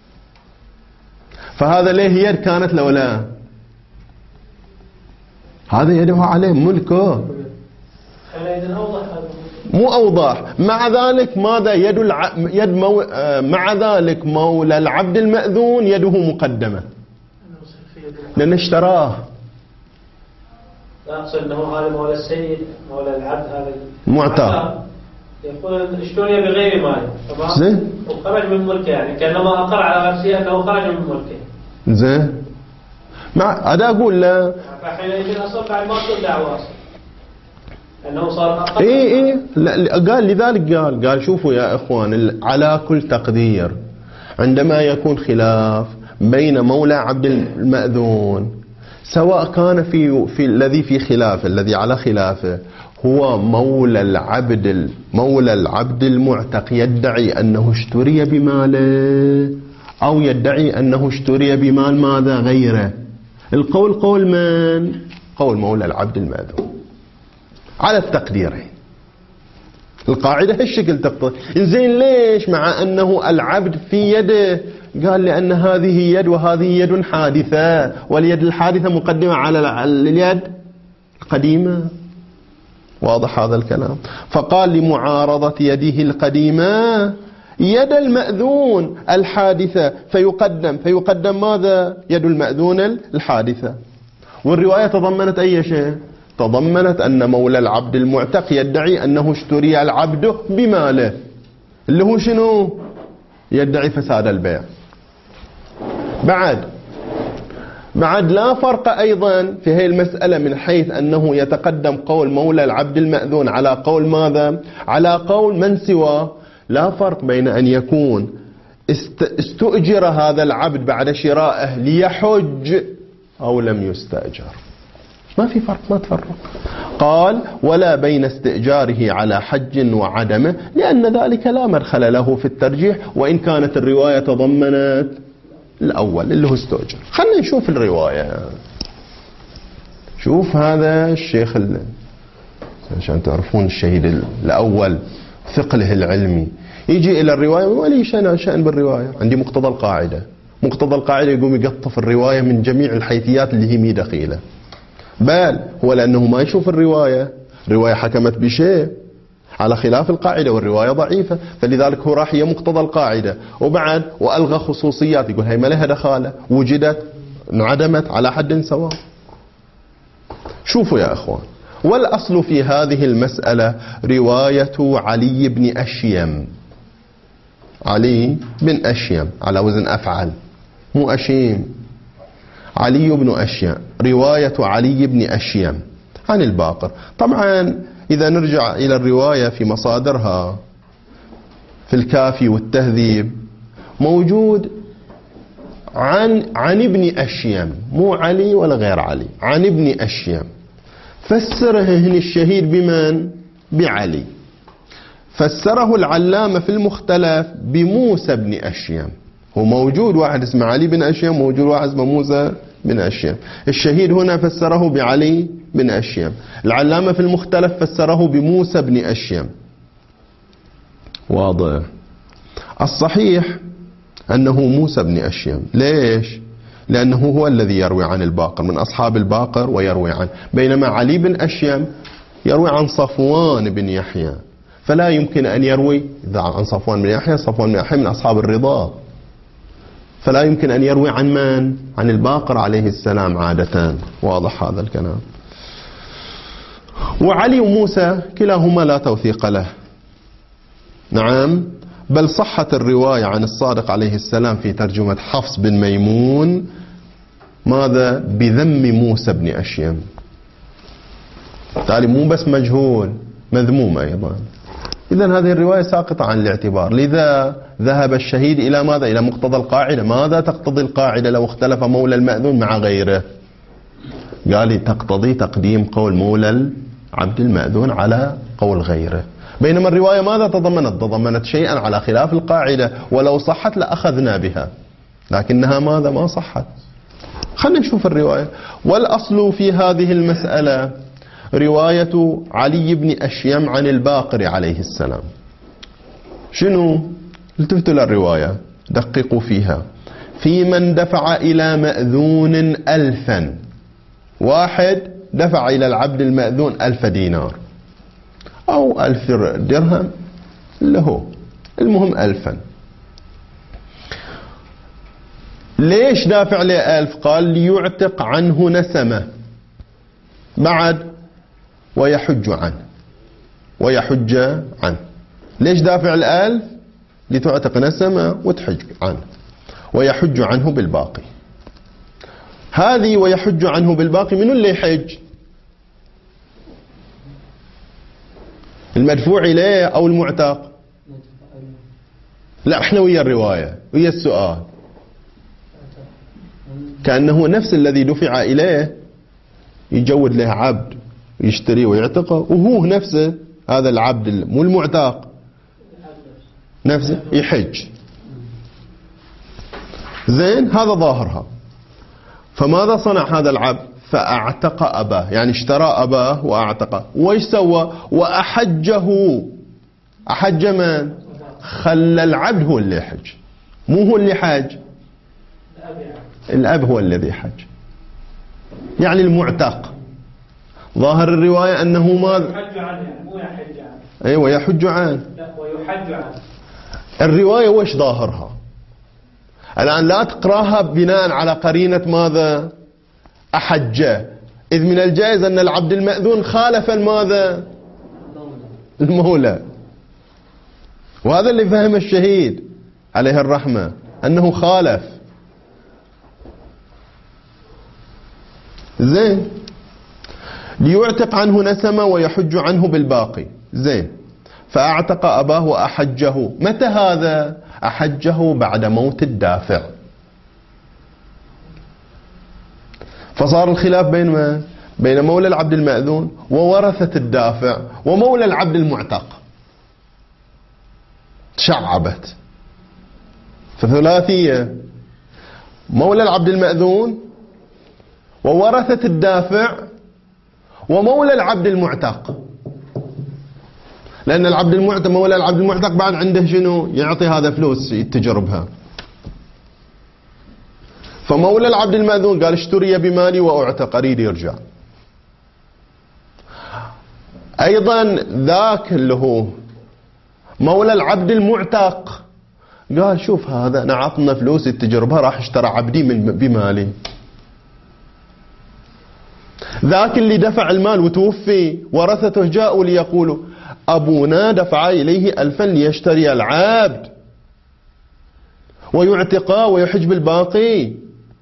فهذا ليه يد كانت لو لا، هذا يده عليه ملكه. مو أوضح. مع ذلك ماذا يد, الع... يد مو... مع ذلك مولى العبد المأذون يده مقدمة لأن اشتراه. لا أقصد أنه هذا مولى السيد مولى العبد هذا معتار يقول اشتري بغير مال زين وخرج من ملكه يعني كأنما أقر على نفسه أنه خرج من ملكه زين. مع أدا أقول لا فحينئذ أصل بعد ما تصل دعوة أصل أنه صار أقر. إيه إيه لا قال لذلك قال قال شوفوا يا إخوان على كل تقدير عندما يكون خلاف بين مولى عبد المأذون سواء كان في في الذي في خلافه الذي على خلافه هو مولى العبد مولى العبد المعتق يدعي أنه اشتري بماله أو يدعي أنه اشتري بمال ماذا غيره. القول قول من؟ قول مولى العبد المأذون على التقديرين. القاعدة هالشكل تقتضي. إنزين ليش مع أنه العبد في يده؟ قال لأن هذه يد وهذه يد حادثة واليد الحادثة مقدمة على اليد القديمة. واضح هذا الكلام؟ فقال لمعارضة يده القديمة يد المأذون الحادثة فيقدم فيقدم ماذا؟ يد المأذون الحادثة. والرواية تضمنت أي شيء؟ تضمنت أن مولى العبد المعتق يدعي أنه اشتري العبد بماله اللي هو شنو؟ يدعي فساد البيع. بعد بعد لا فرق أيضا في هذه المسألة من حيث أنه يتقدم قول مولى العبد المأذون على قول ماذا؟ على قول من سوى. لا فرق بين أن يكون استؤجر هذا العبد بعد شرائه ليحج أو لم يستأجر. ما في فرق ما تفرق. قال ولا بين استئجاره على حج وعدمه لأن ذلك لا مدخل له في الترجيح وإن كانت الرواية تضمنت الأول اللي هو استؤجر. خلنا نشوف الرواية. شوف هذا الشيخ اللي عشان تعرفون الشهيد الأول ثقله العلمي يجي إلى الرواية ولي شأن شأن بالرواية. عندي مقتضى القاعدة. مقتضى القاعدة يقوم يقطف الرواية من جميع الحيثيات اللي هي مي دخيلة. بل هو لأنه ما يشوف الرواية. الرواية حكمت بشيء على خلاف القاعدة والرواية ضعيفة فلذلك هو راح هي مقتضى القاعدة وبعد وألغى خصوصيات يقول هي ما لها دخالة وجدت انعدمت على حد سواء. شوفوا يا أخوان والأصل في هذه المسألة رواية علي بن أشيم. علي بن أشيم على وزن أفعل مو أشيم. علي بن أشيم رواية علي بن أشيم عن الباقر. طبعا إذا نرجع إلى الرواية في مصادرها في الكافي والتهذيب موجود عن عن ابن أشيم مو علي ولا غير علي عن ابن أشيم. فسره هنا الشهيد بمن؟ بعلي. فسره العلامة في المختلف بموسى بن أشيم. هو موجود واحد اسمه علي بن أشيم موجود واحد اسمه موسى بن أشيم. الشهيد هنا فسره بعلي بن أشيم. العلامة في المختلف فسره بموسى بن أشيم. واضح. الصحيح أنه موسى بن أشيم. ليش؟ لأنه هو الذي يروي عن الباقر من أصحاب الباقر ويروي عن بينما علي بن أشيم يروي عن صفوان بن يحيى فلا يمكن أن يروي إذا عن صفوان بن يحيى صفوان بن يحيى من أصحاب الرضا فلا يمكن أن يروي عن من؟ عن الباقر عليه السلام عادة. واضح هذا الكلام. وعلي وموسى كلاهما لا توثيق له. نعم بل صحت الرواية عن الصادق عليه السلام في ترجمة حفص بن ميمون ماذا؟ بذم موسى بن أشيم. بالتالي مو بس مجهول مذموم أيضا. إذن هذه الرواية ساقطة عن الاعتبار. لذا ذهب الشهيد إلى ماذا؟ إلى مقتضى القاعدة. ماذا تقتضي القاعدة لو اختلف مولى المأذون مع غيره؟ قال تقتضي تقديم قول مولى عبد المأذون على قول غيره. بينما الرواية ماذا تضمنت؟ تضمنت شيئا على خلاف القاعدة ولو صحت لأخذنا بها لكنها ماذا؟ ما صحت. خلينا نشوف الرواية. والأصل في هذه المسألة رواية علي بن أشيم عن الباقر عليه السلام. شنو؟ التفتوا للرواية دققوا فيها. في من دفع إلى مأذون ألفا. واحد دفع إلى العبد المأذون ألف دينار أو ألف درهم له، المهم ألفا. ليش دافع له ألف؟ قال ليعتق عنه نسمة بعد ويحج عنه ويحج عنه. ليش دافع الألف؟ لتعتق نسمة وتحج عنه ويحج عنه بالباقي. هذه ويحج عنه بالباقي منو اللي يحج؟ المدفوع إليه أو المعتق؟ لا، احنا ويا الرواية ويا السؤال، كأنه نفس الذي دفع إليه يجود له عبد يشتريه ويعتقه، وهو نفسه هذا العبد مو المعتق نفسه يحج. زين، هذا ظاهرها. فماذا صنع هذا العبد؟ فأعتق أباه، يعني اشترى أباه وأعتقه. وإيش سوى؟ وأحجه. أحج من؟ خلى العبد هو اللي يحج، مو هو اللي حج، الأب هو الذي حج. يعني المعتق ظاهر الرواية أنه ما يحج عنه، يعني مو يحج عنه. أيوة يحج عنه، لا ويحج عنه. الرواية وش ظاهرها الآن؟ لا تقراها بناء على قرينة ماذا؟ أحجه، إذ من الجائز أن العبد المأذون خالف الماذا؟ المولى. وهذا اللي فهم الشهيد عليه الرحمة، أنه خالف. زين، ليعتق عنه نسمة ويحج عنه بالباقي. زين، فأعتق أباه وأحجه. متى هذا؟ أحجه بعد موت الدافع. فصار الخلاف بين من؟ بين مولى العبد المأذون وورثة الدافع ومولى العبد المعتق. تشعبت فثلاثية: مولى العبد المأذون وورثة الدافع ومولى العبد المعتق. لأن العبد المعتق مولى العبد المعتق بعد عنده شنو؟ يعطي هذا فلوس يتجر بها. فمولى العبد المأذون قال اشتري بمالي وأعتق، أريد يرجع. أيضا ذاك اللي هو مولى العبد المعتق قال شوف هذا أنا عطنا فلوس يتجر بها، راح اشترى عبدي من بمالي. ذاك اللي دفع المال وتوفي ورثته جاءوا ليقولوا أبونا دفع إليه ألفا ليشتري العبد ويعتقه ويحج بالباقي.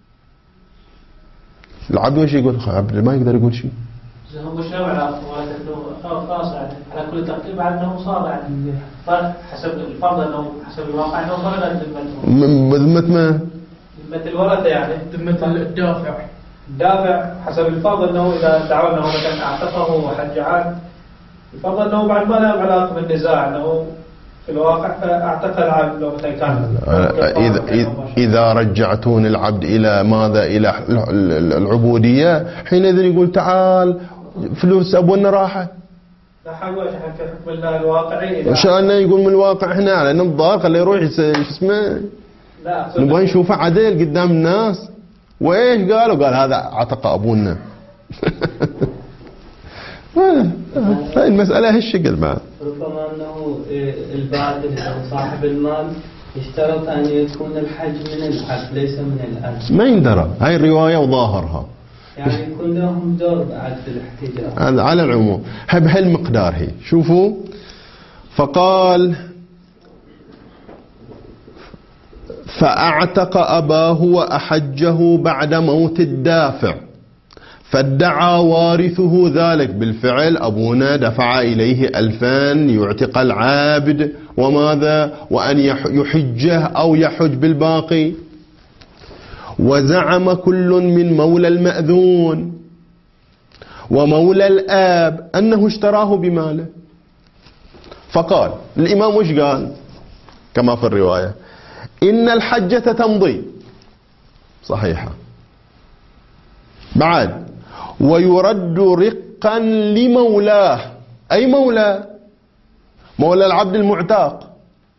العبد وش يقول؟ العبد ما يقدر يقول شيء. هو شنو على خلاص على كل تقدير بعد انه صار يعني حسب الفرض انه حسب الواقع انه فرض ذمته. ذمة ما؟ ذمة الورثة يعني ذمة الدافع. الدافع حسب الفرض انه اذا دعوا انه مثلا اعتقه وحج عنه، الفرض انه بعد ما له علاقه بالنزاع انه في الواقع اعتق العبد لو مثلا كان إذا إذا رجعتون العبد إلى ماذا؟ إلى العبودية، حينئذ يقول تعال فلوس أبونا راحت. لا حول في حكم الله الواقعي. شأنه يقول من الواقع هنا على أن الضار خليه يروح شو اسمه. لا نبغى نشوفه عدل قدام الناس. وإيش قالوا؟ قال هذا عتق أبونا. هاي المسألة هالشكل بعد. ربما أنه البادل أو صاحب المال يشترط أن يكون الحج من العبد ليس من الأب. ما يندرى، هاي الرواية وظاهرها يعني يكون لهم دور بعد في الاحتجاج. على العموم بهالمقدار هي. شوفوا، فقال فأعتق أباه وأحجه بعد موت الدافع، فادعى وارثه ذلك بالفعل. أبونا دفع إليه ألفان يعتق العابد وماذا؟ وأن يحجه أو يحج بالباقي. وزعم كل من مولى المأذون ومولى الآب أنه اشتراه بماله. فقال الإمام وش قال كما في الرواية؟ إن الحجة تمضي صحيحة بعد، ويرد رقا لمولاه. أي مولى؟ مولى العبد المعتاق،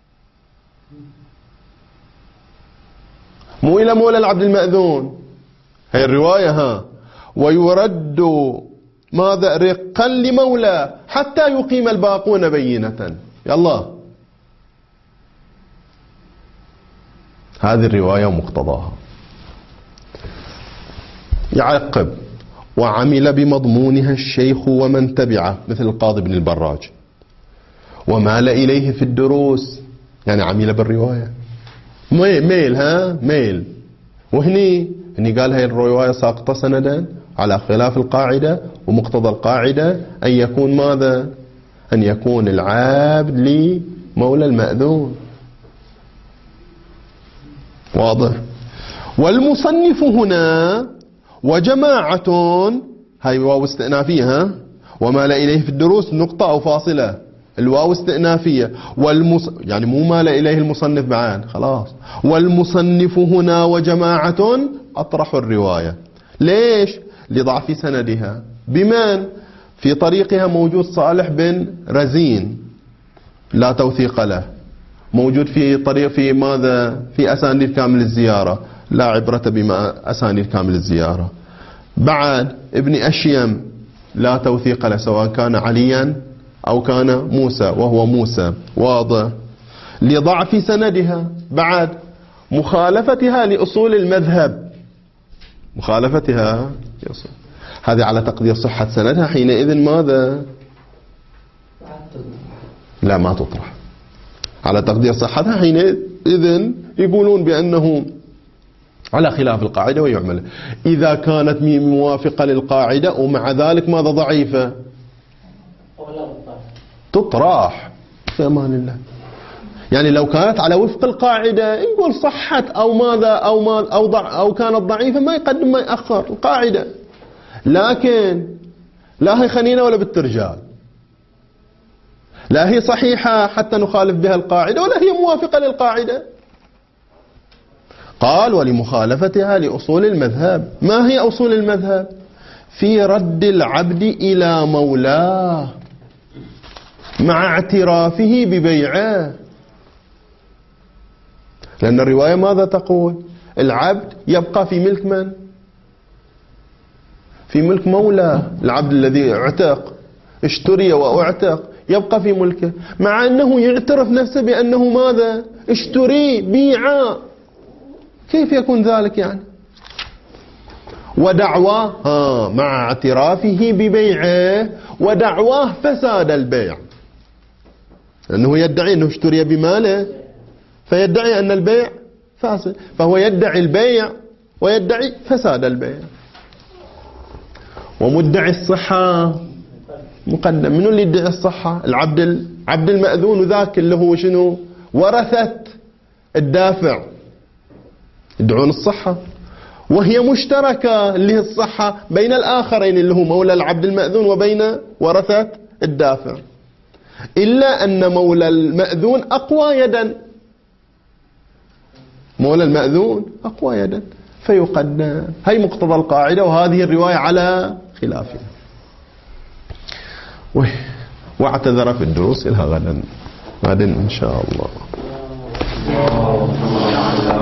مو إلى مولى العبد المأذون. هي الرواية ها. ويرد ماذا رقا لمولى حتى يقيم الباقون بينة. يلا هذه الرواية ومقتضاها. يعقب: وعمل بمضمونها الشيخ ومن تبعه، مثل القاضي بن البراج، ومال إليه في الدروس، يعني عمل بالرواية، ميل ها ميل. وهني هني قال هاي الرواية ساقطة سندا على خلاف القاعدة، ومقتضى القاعدة أن يكون ماذا؟ أن يكون العبد لمولى المأذون. واضح؟ والمصنف هنا وجماعة، هاي واو استئنافية، ومال إليه في الدروس نقطة أو فاصلة، الواو استئنافية، والمص... يعني مو مال إليه المصنف بعد خلاص. والمصنف هنا وجماعة أطرحوا الرواية. ليش؟ لضعف سندها. بمن؟ في طريقها موجود صالح بن رزين لا توثيق له، موجود في طريق في ماذا؟ في أسانيد كامل الزيارة، لا عبرة بما أسانيد كامل الزيارة. بعد ابن أشيم لا توثيق له، سواء كان عليا أو كان موسى، وهو موسى. واضح؟ لضعف سندها. بعد مخالفتها لأصول المذهب، مخالفتها يصل. هذه على تقدير صحة سندها، حينئذ ماذا؟ لا ما تطرح على تقدير صحتها، حينئذ يقولون بأنه على خلاف القاعدة ويعمل. إذا كانت موافقة للقاعدة ومع ذلك ماذا؟ ضعيفة، تطرح في أمان الله. يعني لو كانت على وفق القاعدة نقول صحت أو ماذا أو ما أو ضع أو كانت ضعيفة، ما يقدم ما يأخر القاعدة. لكن لا هي خنينة ولا بالترجال، لا هي صحيحة حتى نخالف بها القاعدة، ولا هي موافقة للقاعدة. قال: ولمخالفتها لأصول المذهب. ما هي أصول المذهب؟ في رد العبد إلى مولاه مع اعترافه ببيعه. لأن الرواية ماذا تقول؟ العبد يبقى في ملك من؟ في ملك مولاه. العبد الذي اعتق اشتري واعتق يبقى في ملكه، مع أنه يعترف نفسه بأنه ماذا؟ اشتري بيعا. كيف يكون ذلك يعني؟ ودعواه ها مع اعترافه ببيعه ودعواه فساد البيع، لأنه يدعي أنه اشتري بماله، فيدعي أن البيع فاسد، فهو يدعي البيع ويدعي فساد البيع. ومدعي الصحة مقدم. منو اللي يدعي الصحة؟ العبد عبد المأذون، ذاك اللي هو شنو؟ ورثة الدافع يدعون الصحة، وهي مشتركة اللي هي الصحة بين الآخرين اللي هو مولى العبد المأذون وبين ورثة الدافع، إلا أن مولى المأذون أقوى يدا، مولى المأذون أقوى يدا فيقدم. هي مقتضى القاعدة، وهذه الرواية على خلافها. واعتذر في الدروس إلى غدا غدا إن شاء الله.